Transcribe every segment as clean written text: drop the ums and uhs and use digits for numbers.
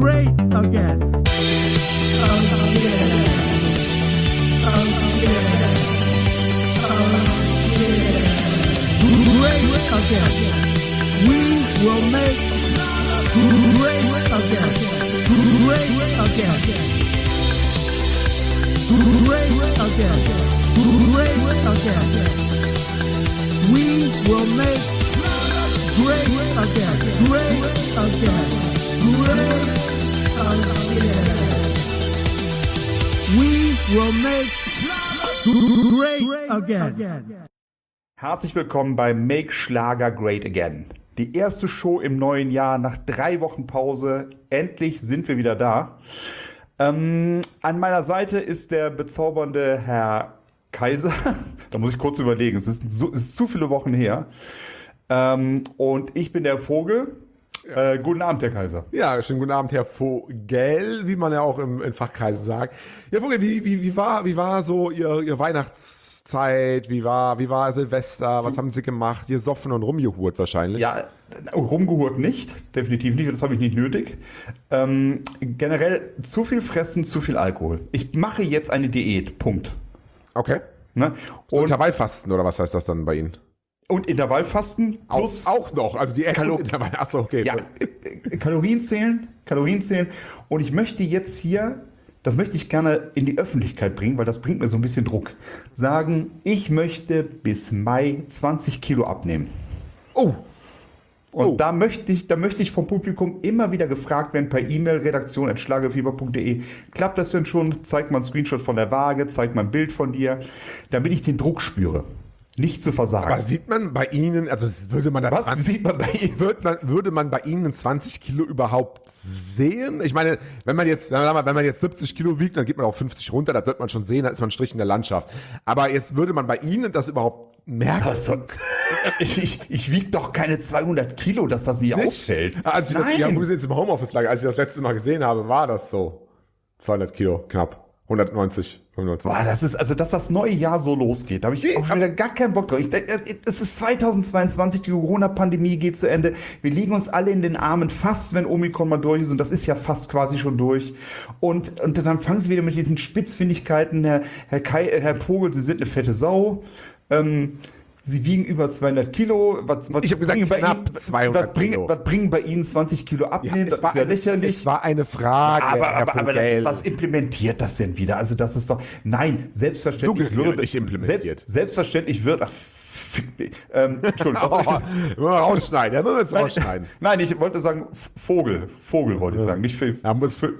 great again. Great again. We will make great again. Great again. Great again. Great again. We will make great again. Great again. Great again. We will make great again. Herzlich willkommen bei Make Schlager Great Again. Die erste Show im neuen Jahr nach 3 Wochen Pause. Endlich sind wir wieder da. An meiner Seite ist der bezaubernde Herr Kaiser. Da muss ich kurz überlegen, es ist zu viele Wochen her. Und ich bin der Vogel. Guten Abend, Herr Kaiser. Ja, schönen guten Abend, Herr Vogel, wie man ja auch in Fachkreisen sagt. Herr Vogel, wie war so Ihr Weihnachtszeit? Wie war Silvester? Was haben Sie gemacht? Gesoffen und rumgehurt wahrscheinlich? Ja, rumgehurt nicht, definitiv nicht, das habe ich nicht nötig. Generell zu viel fressen, zu viel Alkohol. Ich mache jetzt eine Diät, Punkt. Okay. Ne? So Und, Intervallfasten oder was heißt das dann bei Ihnen? und Intervallfasten plus Auch noch, also die Intervall. Achso, okay. ja, Kalorien zählen. Und ich möchte jetzt hier, das möchte ich gerne in die Öffentlichkeit bringen, weil das bringt mir so ein bisschen Druck. Sagen, ich möchte bis Mai 20 Kilo abnehmen. Oh. Und da möchte ich vom Publikum immer wieder gefragt werden per E-Mail redaktion@schlagerfieber.de. Klappt das denn schon? Zeig mal einen Screenshot von der Waage, zeig mal ein Bild von dir, damit ich den Druck spüre. Nicht zu versagen. Aber sieht man bei Ihnen, also würde man da Was sieht man bei Ihnen? Würde man bei Ihnen 20 Kilo überhaupt sehen? Ich meine, wenn man jetzt 70 Kilo wiegt, dann geht man auf 50 runter, das wird man schon sehen, dann ist man ein Strich in der Landschaft. Aber jetzt würde man bei Ihnen das überhaupt merken? Also, ich wiege doch keine 200 Kilo, dass das nicht auffällt. Als ich das, ja, wo Sie jetzt im Homeoffice lagen, als ich das letzte Mal gesehen habe, war das so. 200 Kilo, knapp. 190, 95. Boah, das ist, also, dass das neue Jahr so losgeht, da habe ich auch schon wieder gar keinen Bock drauf. Es ist 2022, die Corona-Pandemie geht zu Ende. Wir liegen uns alle in den Armen, fast wenn Omikron mal durch ist, und das ist ja fast quasi schon durch. Und dann fangen sie wieder mit diesen Spitzfindigkeiten, Herr Vogel, Sie sind eine fette Sau. Sie wiegen über 200 Kilo. Ich habe gesagt, knapp 200 Kilo. Was bringen bei Ihnen 20 Kilo abnehmen? Ja, das ist ja lächerlich. Es war eine Frage, Aber was implementiert das denn wieder? Also das ist doch, nein, selbstverständlich nicht implementiert. Selbstverständlich wird, Entschuldigung. Rausschneiden, ja, müssen wir jetzt rausschneiden. Nein, ich wollte sagen, Vogel wollte ich sagen, nicht für. Ja,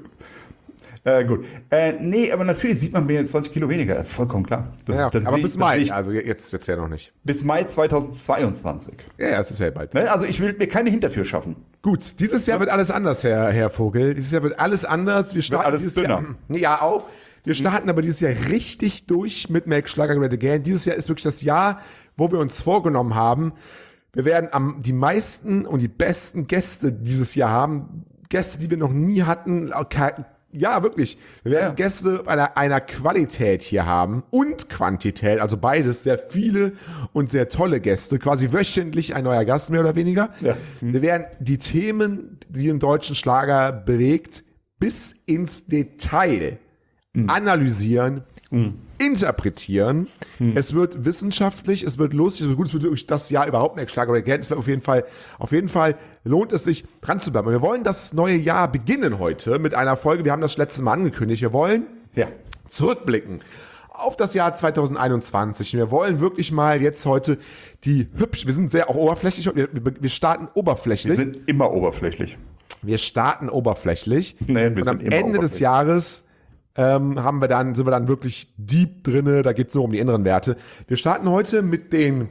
Gut. Nee, aber natürlich sieht man mir 20 Kilo weniger. Vollkommen klar. Aber bis Mai, also jetzt ja noch nicht. Bis Mai 2022. Ja, es ist ja bald. Ne? Also ich will mir keine Hintertür schaffen. Gut, dieses Jahr wird alles anders, Herr Vogel. Dieses Jahr wird alles anders. Wir starten alles dünner. Ja, auch. Wir starten aber dieses Jahr richtig durch mit Make Schlager Great Again. Dieses Jahr ist wirklich das Jahr, wo wir uns vorgenommen haben, wir werden die meisten und die besten Gäste dieses Jahr haben. Gäste, die wir noch nie hatten. Ja, wirklich. Wir werden Gäste einer Qualität hier haben und Quantität, also beides, sehr viele und sehr tolle Gäste, quasi wöchentlich ein neuer Gast, mehr oder weniger. Ja. Wir werden die Themen, die den deutschen Schlager bewegt, bis ins Detail analysieren, interpretieren. Es wird wissenschaftlich, es wird lustig, es wird gut, es wird durch das Jahr überhaupt mehr Schlager Again. Es wird auf jeden Fall lohnt es sich, dran zu bleiben. Wir wollen das neue Jahr beginnen heute mit einer Folge. Wir haben das letzte Mal angekündigt. Wir wollen zurückblicken auf das Jahr 2021. Wir wollen wirklich mal jetzt heute wir sind sehr auch oberflächlich, wir starten oberflächlich. Wir sind immer oberflächlich. Wir starten oberflächlich. Nee, und am Ende des Jahres sind wir dann wirklich deep drinne, da geht es nur um die inneren Werte. Wir starten heute mit den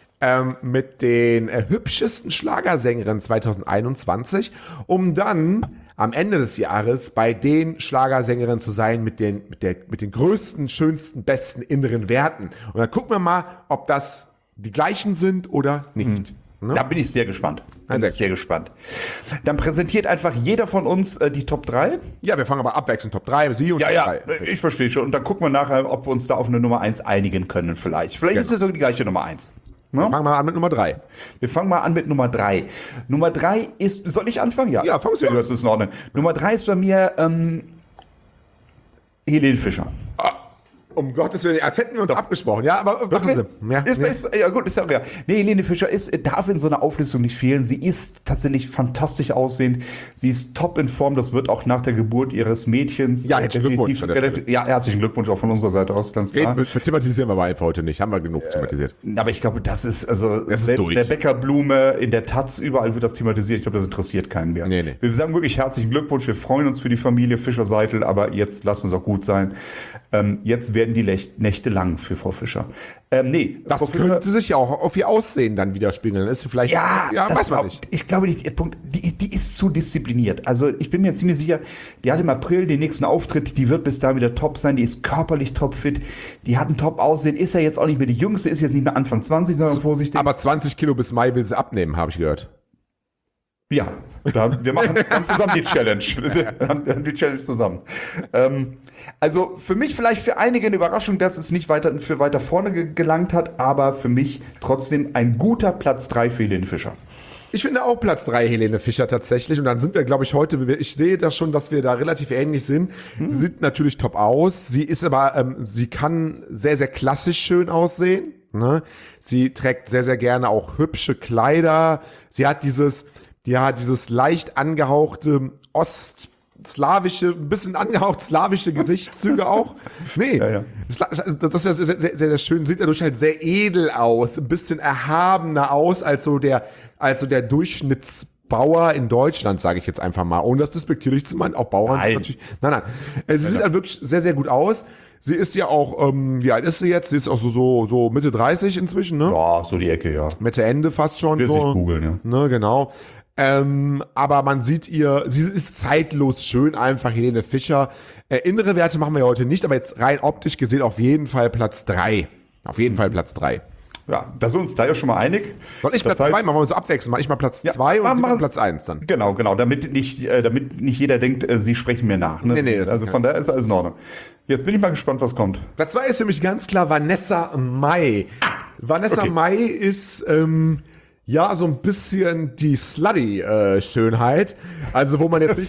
hübschesten Schlagersängerinnen 2021, um dann am Ende des Jahres bei den Schlagersängerinnen zu sein mit den größten, schönsten, besten inneren Werten. Und dann gucken wir mal, ob das die gleichen sind oder nicht. Ne? Da bin ich sehr gespannt. Sehr gespannt. Dann präsentiert einfach jeder von uns die Top 3. Ja, wir fangen aber abwechselnd. Top 3, Sie und Top 3. Ja, ich verstehe schon. Und dann gucken wir nachher, ob wir uns da auf eine Nummer 1 einigen können vielleicht. Vielleicht ist es sogar die gleiche Nummer 1. Ne? Fangen wir mal an mit Nummer 3. Wir fangen mal an mit Nummer 3. Nummer 3 ist, soll ich anfangen? Ja, fangst du an. Das ist in Ordnung. Nummer 3 ist bei mir Helene Fischer. Um Gottes Willen, als hätten wir uns abgesprochen. Ja, aber machen Sie. Ja, Ja gut, ist ja okay. Nee, Helene Fischer darf in so einer Auflistung nicht fehlen. Sie ist tatsächlich fantastisch aussehend. Sie ist top in Form. Das wird auch nach der Geburt ihres Mädchens. Ja, herzlichen Glückwunsch. Ja, herzlichen Glückwunsch auch von unserer Seite aus, ganz klar. Thematisieren wir aber einfach heute nicht. Haben wir genug thematisiert. Aber ich glaube, das ist, also, Das ist selbst durch. der Bäckerblume, in der Taz, überall wird das thematisiert. Ich glaube, das interessiert keinen mehr. Nee. Wir sagen wirklich herzlichen Glückwunsch. Wir freuen uns für die Familie Fischer-Seitel, aber jetzt lassen wir es auch gut sein. Jetzt werden die Nächte lang für Frau Fischer. Das Frau Fischer, könnte sich ja auch auf ihr Aussehen dann widerspiegeln. Dann ist sie vielleicht, das weiß man nicht. Ich glaube, die ist zu diszipliniert. Also ich bin mir ziemlich sicher, die hat im April den nächsten Auftritt, die wird bis dahin wieder top sein, die ist körperlich topfit, die hat ein Top-Aussehen, ist ja jetzt auch nicht mehr die Jüngste, ist jetzt nicht mehr Anfang 20, sondern vorsichtig. Aber 20 Kilo bis Mai will sie abnehmen, habe ich gehört. Ja, wir haben zusammen die Challenge. Wir haben die Challenge zusammen. Also für mich vielleicht für einige eine Überraschung, dass es nicht weiter vorne gelangt hat, aber für mich trotzdem ein guter Platz 3 für Helene Fischer. Ich finde auch Platz 3 Helene Fischer tatsächlich. Und dann sind wir, glaube ich, heute, ich sehe das schon, dass wir da relativ ähnlich sind. Sie sieht natürlich top aus. Sie ist aber, sie kann sehr, sehr klassisch schön aussehen. Ne? Sie trägt sehr, sehr gerne auch hübsche Kleider. Sie hat dieses leicht angehauchte ostslawische, ein bisschen angehaucht slawische Gesichtszüge auch. Nee, Ja. das ist sehr, sehr, sehr schön. Sieht dadurch halt sehr edel aus, ein bisschen erhabener aus als so der Durchschnittsbauer in Deutschland, sage ich jetzt einfach mal. Ohne das despektierlich zu meinen, auch Bauern sind natürlich. Nein. Sie sieht halt wirklich sehr, sehr gut aus. Sie ist ja auch, wie alt ist sie jetzt? Sie ist auch so Mitte 30 inzwischen, ne? Ja, so die Ecke, ja. Mitte Ende fast schon. Wir So. nicht googeln, ja. Ne, genau. Aber man sieht sie ist zeitlos schön einfach, Helene Fischer. Innere Werte machen wir ja heute nicht, aber jetzt rein optisch gesehen auf jeden Fall Platz 3. Auf jeden Fall Platz 3. Ja, da sind wir uns da ja schon mal einig. Soll ich Platz 2 machen? Wollen wir uns abwechseln? Mach ich mal Platz 2 und Sie machen Platz 1 dann. Genau, damit nicht jeder denkt, Sie sprechen mir nach. Ne? Nee, also von daher ist alles in Ordnung. Jetzt bin ich mal gespannt, was kommt. Platz 2 ist für mich ganz klar Vanessa Mai. Vanessa Mai ist, so ein bisschen die Slutty-Schönheit. Also, wo man jetzt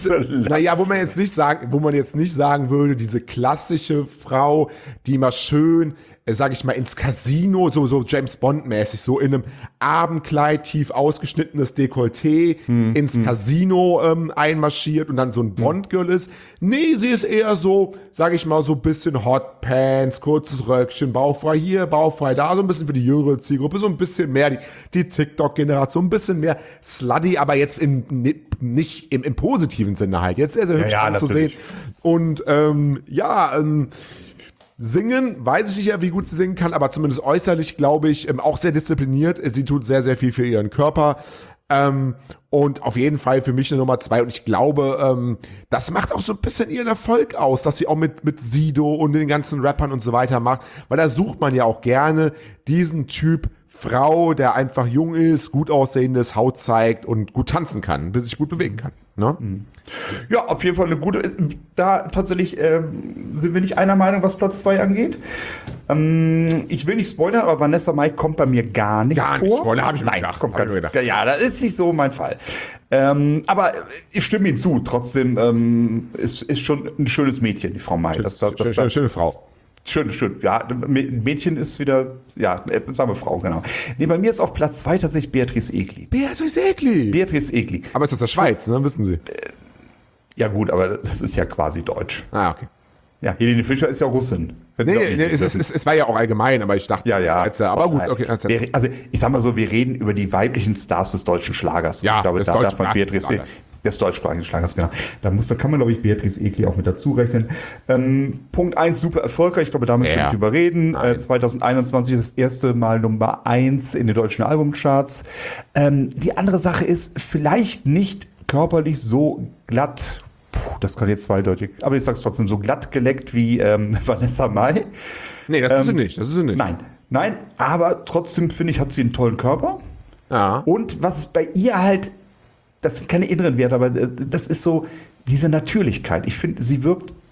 nicht sagen würde, diese klassische Frau, die mal schön, sag ich mal, ins Casino, so James Bond-mäßig, so in einem Abendkleid, tief ausgeschnittenes Dekolleté, ins Casino einmarschiert und dann so ein Bond-Girl ist. Nee, sie ist eher so, sag ich mal, so ein bisschen Hotpants, kurzes Röckchen, bauchfrei hier, bauchfrei da, so ein bisschen für die jüngere Zielgruppe, so ein bisschen mehr die TikTok-Generation, ein bisschen mehr slutty, aber jetzt nicht im positiven Sinne halt. Jetzt sehr, sehr hübsch anzusehen. Und singen, weiß ich nicht ja, wie gut sie singen kann, aber zumindest äußerlich, glaube ich, auch sehr diszipliniert. Sie tut sehr, sehr viel für ihren Körper. Und auf jeden Fall für mich eine Nummer 2. Und ich glaube, das macht auch so ein bisschen ihren Erfolg aus, dass sie auch mit Sido und den ganzen Rappern und so weiter macht. Weil da sucht man ja auch gerne diesen Typ Frau, der einfach jung ist, gut aussehendes, Haut zeigt und gut tanzen kann, bis sich gut bewegen kann. Ne? Ja, auf jeden Fall eine gute. Da tatsächlich sind wir nicht einer Meinung, was Platz 2 angeht. Ich will nicht spoilern, aber Vanessa Mai kommt bei mir gar nicht vor. Spoiler habe ich mir Nein, gedacht. kommt gar nicht. Ja, das ist nicht so mein Fall. Aber ich stimme Ihnen zu. Trotzdem ist schon ein schönes Mädchen, die Frau Mai. Schöne Frau. Schön. Ja, Mädchen ist wieder, sagen wir Frau, genau. Nee, bei mir ist auf Platz 2 tatsächlich Beatrice Egli. Beatrice Egli. Aber ist das der Schweiz, ne? Wissen Sie. Ja gut, aber das ist ja quasi deutsch. Ah, okay. Ja, Helene Fischer ist ja Russin. Nee, es war ja auch allgemein, aber ich dachte, ja. aber gut, okay. Also ich sag mal so, wir reden über die weiblichen Stars des deutschen Schlagers. Ja, ich glaube, des da darf man Beatrice des deutschsprachigen Schlagers, genau. Kann man, glaube ich, Beatrice Egli auch mit dazu rechnen. Punkt 1, super erfolgreich. Ich glaube, da müssen wir nicht überreden. 2021 ist das erste Mal Nummer 1 in den deutschen Albumcharts. Die andere Sache ist, vielleicht nicht körperlich so glatt, das kann jetzt zweideutig, aber ich sag's trotzdem, so glatt geleckt wie Vanessa Mai. Nee, das ist sie nicht. Nein, aber trotzdem finde ich, hat sie einen tollen Körper. Ja. Und was bei ihr halt, das sind keine inneren Werte, aber das ist so diese Natürlichkeit. Ich finde, sie wirkt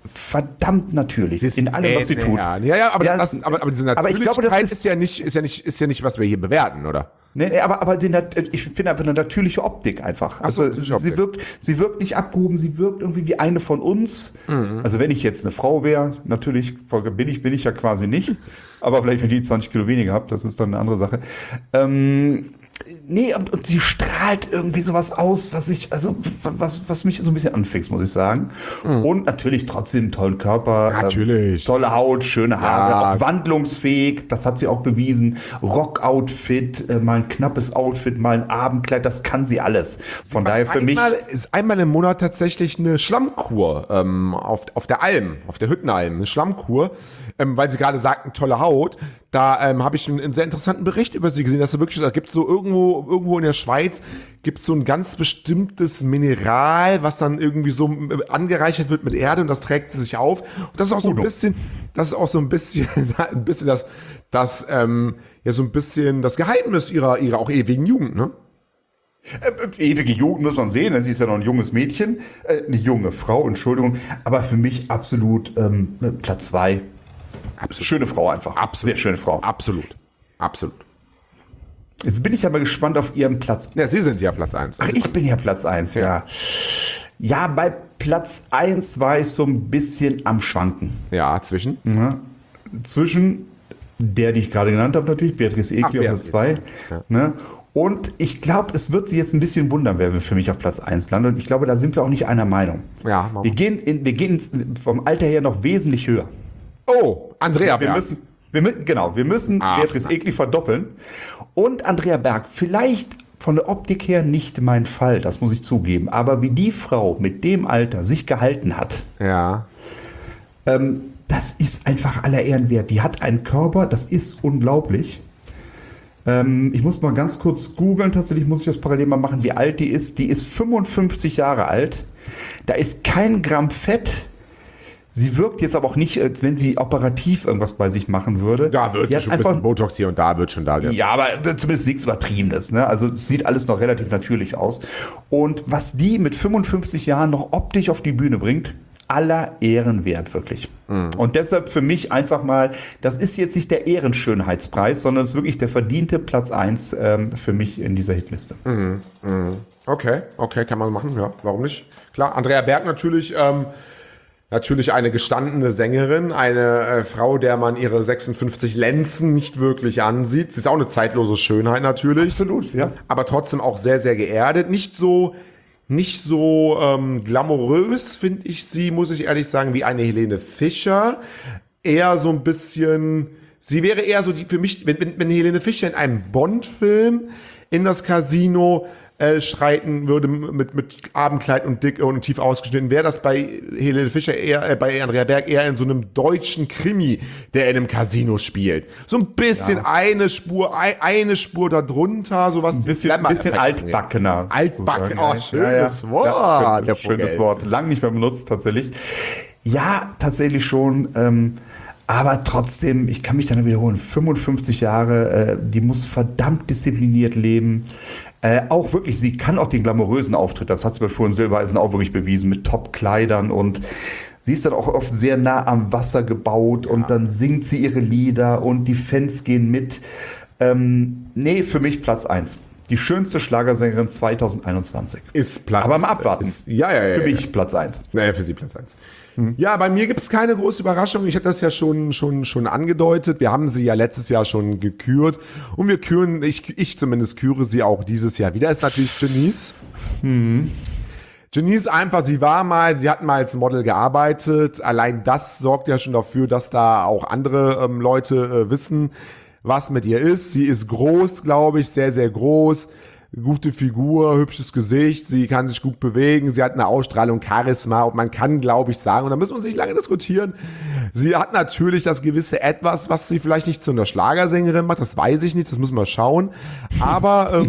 verdammt natürlich in allem, was sie tut. Ja, aber, Ja, aber diese aber ich glaube, Natürlichkeit das ist ja nicht, was wir hier bewerten, oder? Nee, aber ich finde einfach eine natürliche Optik einfach. Ach so, Also natürliche sie wirkt nicht abgehoben, sie wirkt irgendwie wie eine von uns. Also wenn ich jetzt eine Frau wäre, natürlich bin ich ja quasi nicht. Aber vielleicht, wenn ich 20 Kilo weniger habe, das ist dann eine andere Sache. Nee, und sie strahlt irgendwie sowas aus, was mich so ein bisschen anfixt, muss ich sagen. Und natürlich trotzdem einen tollen Körper. Natürlich. Tolle Haut, schöne Haare, Ja. auch wandlungsfähig, das hat sie auch bewiesen. Rock-Outfit, mal ein knappes Outfit, mal ein Abendkleid, das kann sie alles. Von daher für mich... Ist einmal im Monat tatsächlich eine Schlammkur auf der Alm, auf der Hüttenalm, eine Schlammkur, weil sie gerade sagten, tolle Haut. Da habe ich einen sehr interessanten Bericht über sie gesehen, dass sie wirklich, da gibt es so irgendwo in der Schweiz, gibt es so ein ganz bestimmtes Mineral, was dann irgendwie so angereichert wird mit Erde und das trägt sie sich auf. Und das ist auch so ein bisschen das Geheimnis ihrer auch ewigen Jugend, ne? Ewige Jugend muss man sehen, sie ist ja noch ein junges Mädchen, eine junge Frau, Entschuldigung, aber für mich absolut Platz 2. Absolut. Schöne Frau einfach. Absolut. Sehr schöne Frau. Absolut. Jetzt bin ich aber gespannt auf ihren Platz. Ja, Sie sind ja Platz 1. Ach, ich bin ja Platz 1, ja. Ja, bei Platz 1 war ich so ein bisschen am Schwanken. Ja, zwischen? Ne? Zwischen der, die ich gerade genannt habe, natürlich, Beatrice Egli auf Platz 2. Ja. Ne? Und ich glaube, es wird sie jetzt ein bisschen wundern, wer für mich auf Platz 1 landet. Und ich glaube, da sind wir auch nicht einer Meinung. Ja, wir gehen vom Alter her noch wesentlich höher. Oh, Andrea Berg. Wir müssen Beatrice Egli verdoppeln. Und Andrea Berg, vielleicht von der Optik her nicht mein Fall, das muss ich zugeben. Aber wie die Frau mit dem Alter sich gehalten hat, Ja. das ist einfach aller Ehren wert. Die hat einen Körper, das ist unglaublich. Ich muss mal ganz kurz googeln, tatsächlich muss ich das parallel mal machen, wie alt die ist. Die ist 55 Jahre alt. Da ist kein Gramm Fett. Sie wirkt jetzt aber auch nicht, als wenn sie operativ irgendwas bei sich machen würde. Da wird schon ein bisschen Botox hier und da wird schon da. Ja, aber zumindest nichts Übertriebenes. Ne? Also es sieht alles noch relativ natürlich aus. Und was die mit 55 Jahren noch optisch auf die Bühne bringt, aller Ehren wert, wirklich. Und deshalb für mich einfach mal, das ist jetzt nicht der Ehrenschönheitspreis, sondern es ist wirklich der verdiente Platz 1 für mich in dieser Hitliste. Okay, kann man machen, ja, warum nicht? Klar, Andrea Berg natürlich eine gestandene Sängerin, eine Frau, der man ihre 56 Lenzen nicht wirklich ansieht. Sie ist auch eine zeitlose Schönheit natürlich. Absolut, ja. Aber trotzdem auch sehr, sehr geerdet. Nicht so glamourös, finde ich sie, muss ich ehrlich sagen, wie eine Helene Fischer. Eher so ein bisschen, sie wäre eher so für mich, wenn Helene Fischer in einem Bond-Film in das Casino schreiten würde mit Abendkleid und dick und tief ausgeschnitten, wäre das bei Helene Fischer eher, bei Andrea Berg eher in so einem deutschen Krimi, der in einem Casino spielt. So ein bisschen eine Spur darunter, sowas. Ein bisschen altbackener. Altbacken, oh, schönes Wort. Ja, schönes Wort. Lang nicht mehr benutzt, tatsächlich. Ja, tatsächlich schon. Aber trotzdem, ich kann mich da nur wiederholen, 55 Jahre, die muss verdammt diszipliniert leben. Auch wirklich, sie kann auch den glamourösen Auftritt, das hat sie bei Florian Silbereisen auch wirklich bewiesen, mit Top-Kleidern, und sie ist dann auch oft sehr nah am Wasser gebaut und dann singt sie ihre Lieder und die Fans gehen mit. Nee, für mich Platz 1. Die schönste Schlagersängerin 2021. Ist Platz. Aber mal abwarten. Ja. Für mich Platz 1. Naja, für Sie Platz 1. Ja, bei mir gibt es keine große Überraschung. Ich hatte das ja schon angedeutet. Wir haben sie ja letztes Jahr schon gekürt. Und wir küren, ich zumindest küre sie auch dieses Jahr wieder. Ist natürlich Janice. Janice einfach, sie hat mal als Model gearbeitet. Allein das sorgt ja schon dafür, dass da auch andere Leute wissen, was mit ihr ist. Sie ist groß, glaube ich, sehr, sehr groß. Gute Figur, hübsches Gesicht, sie kann sich gut bewegen, sie hat eine Ausstrahlung, Charisma, und man kann, glaube ich, sagen, und da müssen wir uns nicht lange diskutieren, sie hat natürlich das gewisse Etwas, was sie vielleicht nicht zu einer Schlagersängerin macht, das weiß ich nicht, das müssen wir schauen, aber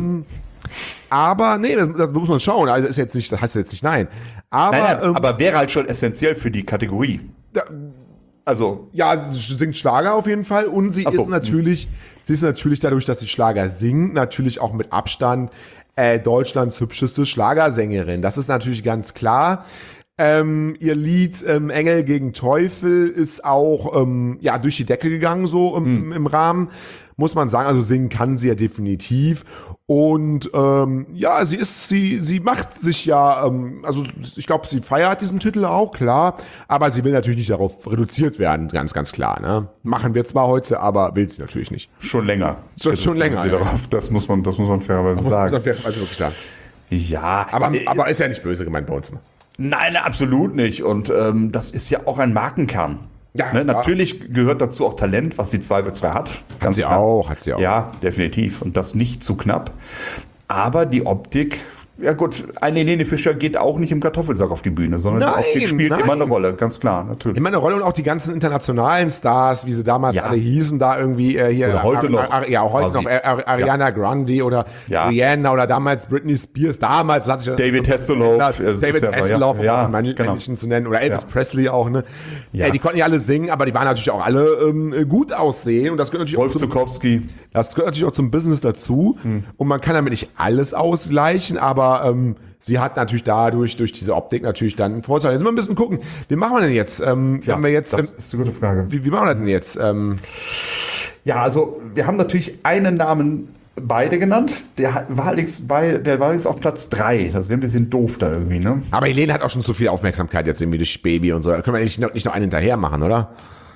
nee, das muss man schauen, also das heißt jetzt nicht nein. Aber wäre halt schon essentiell für die Kategorie. Also. Ja, sie singt Schlager auf jeden Fall, und sie ist natürlich dadurch, dass sie Schlager singt, natürlich auch mit Abstand Deutschlands hübscheste Schlagersängerin. Das ist natürlich ganz klar. Ihr Lied Engel gegen Teufel ist auch durch die Decke gegangen, so im Rahmen, muss man sagen. Also singen kann sie ja definitiv. Und sie macht sich ja, also ich glaube, sie feiert diesen Titel auch, klar, aber sie will natürlich nicht darauf reduziert werden, ganz, ganz klar. Ne? Machen wir zwar heute, aber will sie natürlich nicht. Schon länger. Schon länger. Ja. Darauf. Das muss man fairerweise sagen. Das muss man wirklich sagen. Ja. Aber ist ja nicht böse gemeint bei uns. Nein, absolut nicht. Und das ist ja auch ein Markenkern. Ja, ne? Natürlich gehört dazu auch Talent, was sie zweifelsfrei hat. Hat sie auch. Ja, definitiv. Und das nicht zu knapp. Aber die Optik, ja gut, eine Helene Fischer geht auch nicht im Kartoffelsack auf die Bühne, sondern die Optik spielt immer eine Rolle, ganz klar, natürlich. Immer eine Rolle und auch die ganzen internationalen Stars, wie sie damals alle hießen, da irgendwie hier. Oder heute noch. Auch heute noch Ariana Grande oder Rihanna oder damals Britney Spears, damals hat sich David Hasselhoff. David Hasselhoff, um einen männlichen zu nennen, oder Elvis Presley auch, ne? Ja. Die konnten ja alle singen, aber die waren natürlich auch alle gut aussehen und das gehört natürlich Wolf Zuckowski. Das gehört natürlich auch zum Business dazu und man kann damit nicht alles ausgleichen, aber sie hat natürlich durch diese Optik natürlich dann einen Vorteil. Jetzt mal ein bisschen gucken, wie machen wir denn jetzt? Das ist eine gute Frage. Wie machen wir das denn jetzt? Ja, also wir haben natürlich einen Namen beide genannt. Der war allerdings auf Platz 3. Das wäre ein bisschen doof da irgendwie, ne? Aber Helene hat auch schon zu viel Aufmerksamkeit jetzt irgendwie durch Baby und so. Da können wir nicht noch einen hinterher machen, oder?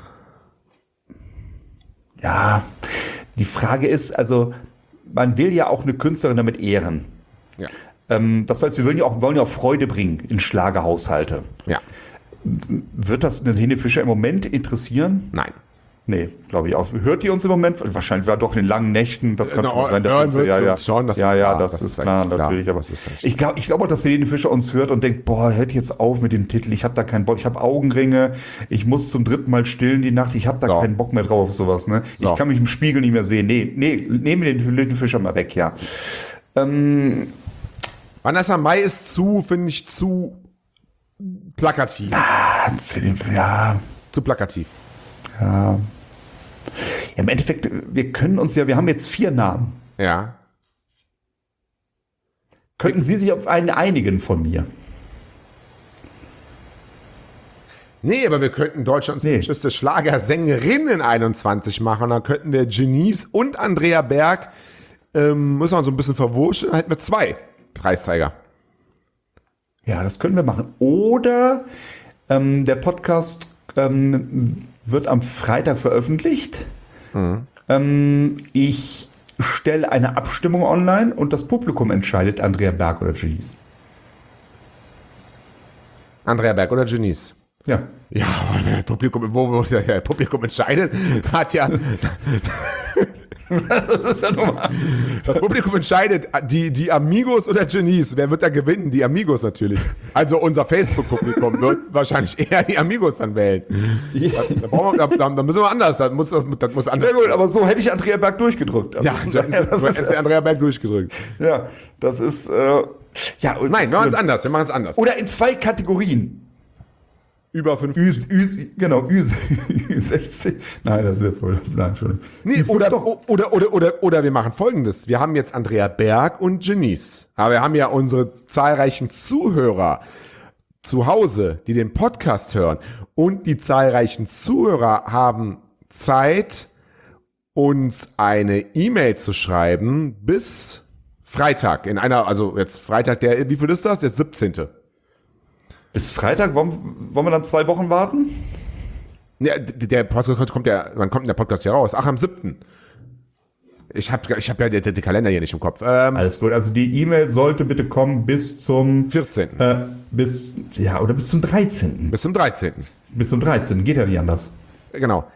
Ja, die Frage ist, also man will ja auch eine Künstlerin damit ehren. Ja. Das heißt, wir wollen ja auch Freude bringen in Schlagerhaushalte. Ja. Wird das eine Helene Fischer im Moment interessieren? Nein. Nee, glaube ich auch. Hört die uns im Moment? Wahrscheinlich war doch in den langen Nächten. Das kann schon sein. Das ist klar, natürlich. Aber ich glaube auch, dass Helene Fischer uns hört und denkt, hört jetzt auf mit dem Titel. Ich habe da keinen Bock. Ich habe Augenringe. Ich muss zum 3. Mal stillen die Nacht. Ich habe da keinen Bock mehr drauf auf sowas. Ne? So. Ich kann mich im Spiegel nicht mehr sehen. Nee, nehmen wir den Helene Fischer mal weg, ja. Vanessa Mai ist finde ich, zu plakativ. Ja. Zu plakativ. Ja. Im Endeffekt, wir haben jetzt 4 Namen. Ja. Könnten Sie sich auf einen einigen von mir? Nee, aber wir könnten Deutschlands hübscheste Schlagersängerinnen 21 machen. Dann könnten wir Janice und Andrea Berg, muss man so ein bisschen verwurschen, dann hätten wir 2 Preisträger. Ja, das können wir machen. Oder der Podcast wird am Freitag veröffentlicht. Ich stelle eine Abstimmung online und das Publikum entscheidet, Andrea Berg oder Janice. Andrea Berg oder Janice? Ja. Ja, aber das Publikum, wo das Publikum entscheidet, hat ja... Das ist ja normal. Das Publikum entscheidet, die Amigos oder Janice. Wer wird da gewinnen? Die Amigos natürlich. Also unser Facebook-Publikum wird wahrscheinlich eher die Amigos dann wählen. Ja. Da müssen wir anders. Das muss anders. Ja gut, aber so hätte ich Andrea Berg durchgedrückt. Also, ja, so hätte Andrea Berg durchgedrückt. Ja, das ist... Nein, wir machen es anders. Oder in 2 Kategorien. Über 5. Ü60. Nein, das ist jetzt wohl. Nein, Entschuldigung. Nee, oder wir machen Folgendes. Wir haben jetzt Andrea Berg und Janice. Aber wir haben ja unsere zahlreichen Zuhörer zu Hause, die den Podcast hören. Und die zahlreichen Zuhörer haben Zeit, uns eine E-Mail zu schreiben bis Freitag. Also jetzt Freitag, wie viel ist das? Der 17. Bis Freitag? Wollen wir dann 2 Wochen warten? Ja, der Podcast wann kommt denn der Podcast hier raus? Ach, am 7. Ich hab ja den Kalender hier nicht im Kopf. Alles gut, also die E-Mail sollte bitte kommen bis zum 14. Bis zum 13. Bis zum 13. Bis zum 13. Geht ja nicht anders. Genau.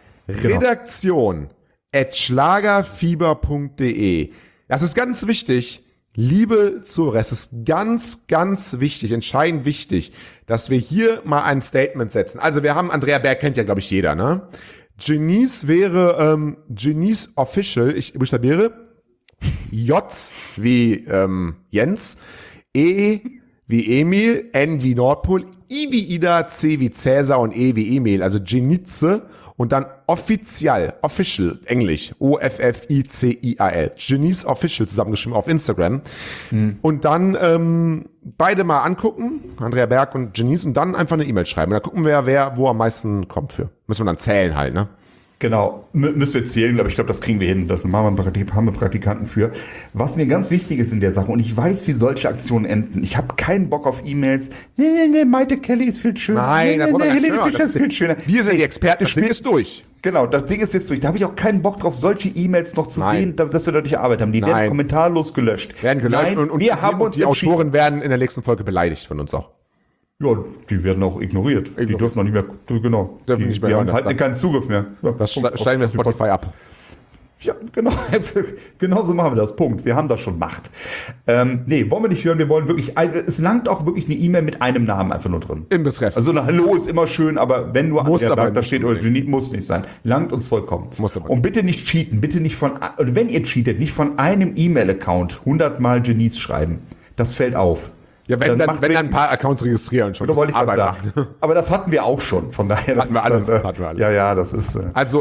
Redaktion@schlagerfieber.de. Das ist ganz wichtig. Liebe Zuhörer, es ist ganz, ganz wichtig, entscheidend wichtig, dass wir hier mal ein Statement setzen. Also wir haben, Andrea Berg kennt ja, glaube ich, jeder, ne? Janice wäre Janice Official, ich buchstabiere J wie Jens, E wie Emil, N wie Nordpol, I wie Ida, C wie Cäsar und E wie Emil, also Janice und dann official, Englisch, OFFICIAL, Genies Official zusammengeschrieben auf Instagram. Und dann beide mal angucken, Andrea Berg und Genies, und dann einfach eine E-Mail schreiben. Und dann gucken wir, wer wo am meisten kommt für. Müssen wir dann zählen halt, ne? Genau, müssen wir zählen, aber ich glaube, das kriegen wir hin. Das haben wir Praktikanten für. Was mir ganz wichtig ist in der Sache, und ich weiß, wie solche Aktionen enden. Ich habe keinen Bock auf E-Mails. Nee, Maite Kelly ist viel schöner. Nein, das Helene Fischer ist viel schöner. Wir sind die Experten, das Ding ist durch. Genau, das Ding ist jetzt durch. Da habe ich auch keinen Bock drauf, solche E-Mails noch zu sehen, dass wir dadurch Arbeit haben. Die werden kommentarlos gelöscht. Werden gelöscht. Nein, und wir haben uns die Autoren werden in der nächsten Folge beleidigt von uns auch. Ja, die werden auch ignoriert. Die dürfen noch nicht mehr, genau. Dürfen nicht mehr die hören, haben halt keinen Zugriff mehr. Ja, das stellen wir Spotify ab. Ja, genau. Genau so machen wir das. Punkt. Wir haben da schon Macht. Nee, wollen wir nicht hören. Wir wollen wirklich, es langt auch wirklich eine E-Mail mit einem Namen einfach nur drin. Im Betreff. Also ein Hallo ist immer schön, aber wenn nur Muss Andrea aber Berg da nicht steht oder Genie, muss nicht sein. Langt uns vollkommen. Muss aber Und bitte nicht cheaten. Bitte nicht oder wenn ihr cheatet, nicht von einem E-Mail-Account 100-mal Genies schreiben. Das fällt auf. Ja, wenn dann ein paar Accounts registrieren schon. Da wollte ich Arbeit sagen. machen. Aber das hatten wir auch schon. Von daher, das Hatten wir ist alles. Ja, das ist. Also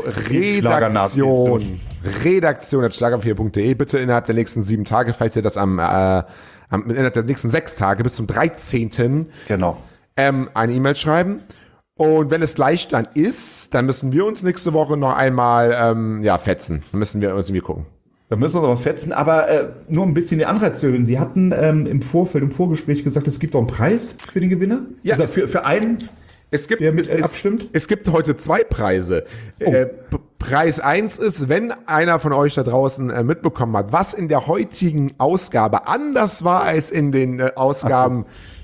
redaktion@schlager4.de, bitte innerhalb der nächsten 7 Tage, falls ihr das innerhalb der nächsten 6 Tage bis zum 13. Genau. Eine E-Mail schreiben. Und wenn es Gleichstand ist, dann müssen wir uns nächste Woche noch einmal fetzen. Dann müssen wir uns irgendwie gucken. Da müssen wir uns aber fetzen, aber nur ein bisschen den Anreiz zu erhöhen. Sie hatten im Vorgespräch gesagt, es gibt auch einen Preis für den Gewinner. Ja, also für einen, der mit abstimmt. Es gibt heute 2 Preise. Preis 1 ist, wenn einer von euch da draußen mitbekommen hat, was in der heutigen Ausgabe anders war als in den Ausgaben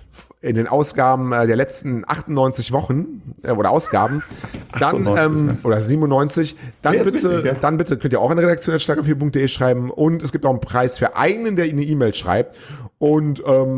der letzten 98 Wochen oder Ausgaben, dann 98, oder 97, dann bitte, wichtig, ja. dann bitte könnt ihr auch in der Redaktion @schlager4.de schreiben, und es gibt auch einen Preis für einen, der eine E-Mail schreibt. Und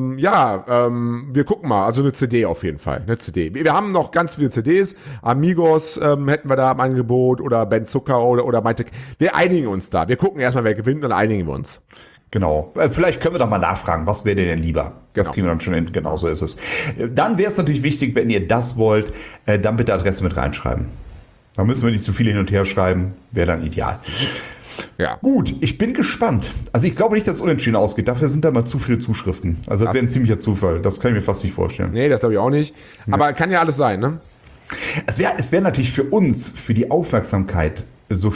wir gucken mal, also eine CD auf jeden Fall, eine CD. Wir haben noch ganz viele CDs, Amigos hätten wir da im Angebot oder Ben Zucker oder Maite. Wir einigen uns da. Wir gucken erstmal, wer gewinnt, und dann einigen wir uns. Genau. Vielleicht können wir doch mal nachfragen, was wäre denn lieber? Das kriegen wir dann schon hin. Genau so ist es. Dann wäre es natürlich wichtig, wenn ihr das wollt, dann bitte Adresse mit reinschreiben. Da müssen wir nicht zu viel hin und her schreiben. Wäre dann ideal. Ja. Gut, ich bin gespannt. Also ich glaube nicht, dass es unentschieden ausgeht. Dafür sind da mal zu viele Zuschriften. Also das wäre ein ziemlicher Zufall. Das kann ich mir fast nicht vorstellen. Nee, das glaube ich auch nicht. Aber kann ja alles sein, ne? Es wäre natürlich für uns, für die Aufmerksamkeit, so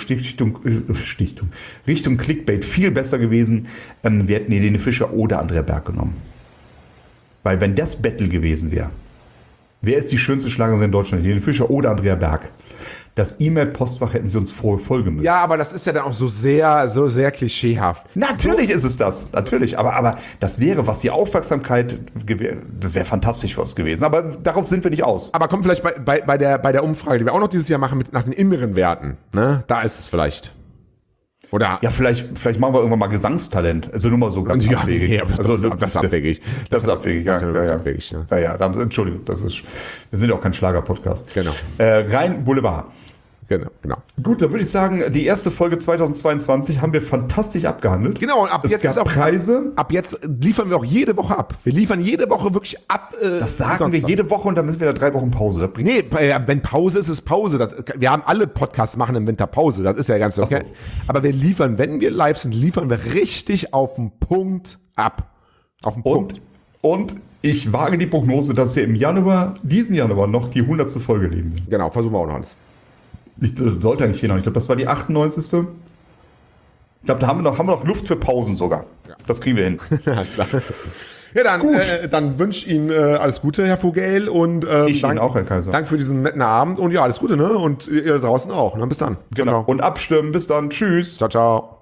Richtung Clickbait viel besser gewesen, wir hätten Helene Fischer oder Andrea Berg genommen. Weil wenn das Battle gewesen wäre, wer ist die schönste Schlagerin in Deutschland? Helene Fischer oder Andrea Berg? Das E-Mail-Postfach hätten sie uns vollgemüllt. Ja, aber das ist ja dann auch so sehr klischeehaft. Natürlich ist es das, natürlich. Aber das wäre, was die Aufmerksamkeit, das wäre fantastisch für uns gewesen. Aber darauf sind wir nicht aus. Aber kommt vielleicht bei der Umfrage, die wir auch noch dieses Jahr machen, nach den inneren Werten. Ne? Da ist es vielleicht. Oder? Ja, vielleicht machen wir irgendwann mal Gesangstalent. Also nur mal so ganz abwegig. Ja, das ist abwegig. Das ist abwegig, ja. Abwegig, ne? Ja, Entschuldigung, wir sind ja auch kein Schlager-Podcast. Genau. Rein Boulevard. Genau. Gut, dann würde ich sagen, die erste Folge 2022 haben wir fantastisch abgehandelt. Genau, und ab jetzt ist auch Preise. Ab jetzt liefern wir auch jede Woche ab. Wir liefern jede Woche wirklich ab. Das sagen wir jede Woche, und dann sind wir da 3 Wochen Pause. Nee, wenn Pause ist, ist Pause. Wir haben alle Podcasts machen im Winter Pause. Das ist ja ganz okay. So. Aber wir liefern, wenn wir live sind, liefern wir richtig auf den Punkt ab. Auf den Punkt. Und ich wage die Prognose, dass wir diesen Januar noch die 100. Folge leben. Genau, versuchen wir auch noch alles. Sollte eigentlich hier noch. Ich glaube, das war die 98. Ich glaube, da haben wir noch Luft für Pausen sogar. Ja. Das kriegen wir hin. Alles klar. Ja, dann wünsche ich Ihnen alles Gute, Herr Vogel. Und ich Ihnen auch, Herr Kaiser. Danke für diesen netten Abend. Und ja, alles Gute, ne? Und ihr draußen auch. Ne? Bis dann. Genau. Und abstimmen. Bis dann. Tschüss. Ciao, ciao.